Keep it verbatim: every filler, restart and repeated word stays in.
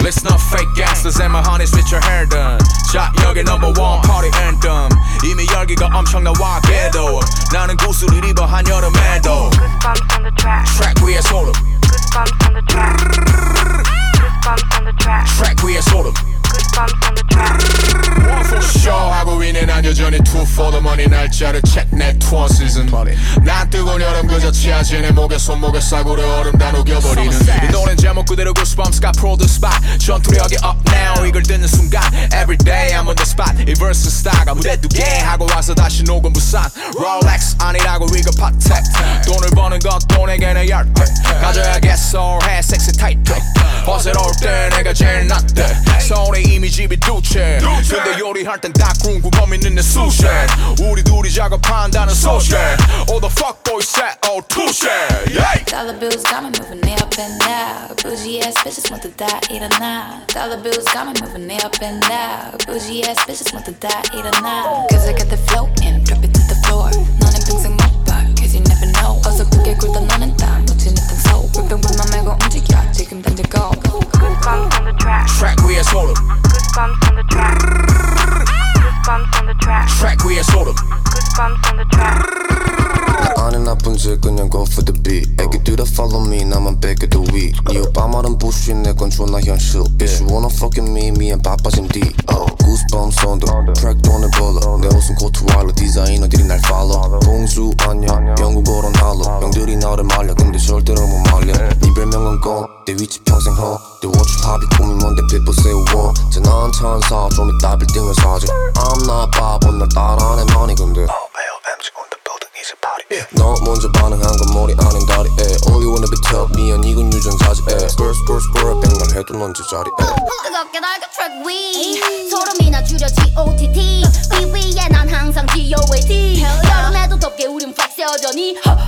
Listen up fake gangsters and my honeys with your hair done. 자 여기 number one party anthem. 이미 열기가 엄청나와 걔도 나는 구슬을 입어 한여름에도. Goosebumps on the track. Track 위에 소름. Goosebumps on the track. Goosebumps on the track. Track 위에 소름. Goosebumps on the track. One for sure 하고 있는 난 여전히 two for the money. 날짜를 check 내 tour season. 난 뜨거운 여름 그저 치아지 내 목에 손목에 싸구려 얼음 다 녹여버리는 이 노래는 제목 그대로 Goosebumps got produce by 전투력이 up now. 이걸 듣는 순간 everyday I'm on the spot. 이 verse 스타가 무대 두개 하고 와서 다시 녹은 부산. Rolex 아니라고 이거 파텍. 돈을 버는 것도 내게는 열쇠. 가져야겠어 해 섹시 타이트. 어새로울 때 내가 제일 낫대. 서울에 이미 집이 두 채. 근데 요리할 땐 닭군 구멍 있는 내 수셰. 우리 둘이 작업한다는 소식. All the fuck boys set all touche. Yeah. Dollar bills got me moving they up and down. Bougie ass bitches want to die 일어나. Dollar bills got me moving they up and down. Bougie ass bitches want to die 일어나. Cause I got the flow and drop it to the floor. 너는 평생 못 봐 cause you never know. 어서 크게 굴다 너는 다 놓치는 등소. 빙빙불만 말고 움직여 지금 던지고. Goosebumps on the track. Track 위에 소름. Goosebumps on the track. Goosebumps on the track. Track 위에 소름. Goosebumps on the track. 나 안에 나쁜 짓 그냥 go for the beat. 애기들아 follow me 나만 뺏겨도 위. 네 오빠 말은 부시 내건 존나 현실. Bitch you wanna fuck with me 미안 바빠진 D. Oh goosebumps on the track 돈을 벌어. 내 옷은 코트 와일러 디자이너들이 날 follow. 공주 안녕 영국어로 날로. 형들이 나를 말려 근데 절대로 못 말려. 네 별명은 고 내 위치 평생 호. 내 워치 합이 꿈이 뭔데 people say what. 쟤난 천사 좀 이따 빌딩을 사지. I'm not 바보 날 따라하네 많이 근데 너 먼저 반응한 건 머리 아닌 다리 에. All you wanna be tough 미안 이건 유전자지 에. Squirrel squirrel squirrel 백날 해도 넌 제자리 에. 뜨겁게 달고 트랙 위 소름이나 줄여 G O T T 위 위에 난 항상 G O A T 여름에도 덥게 우린 flex 여전히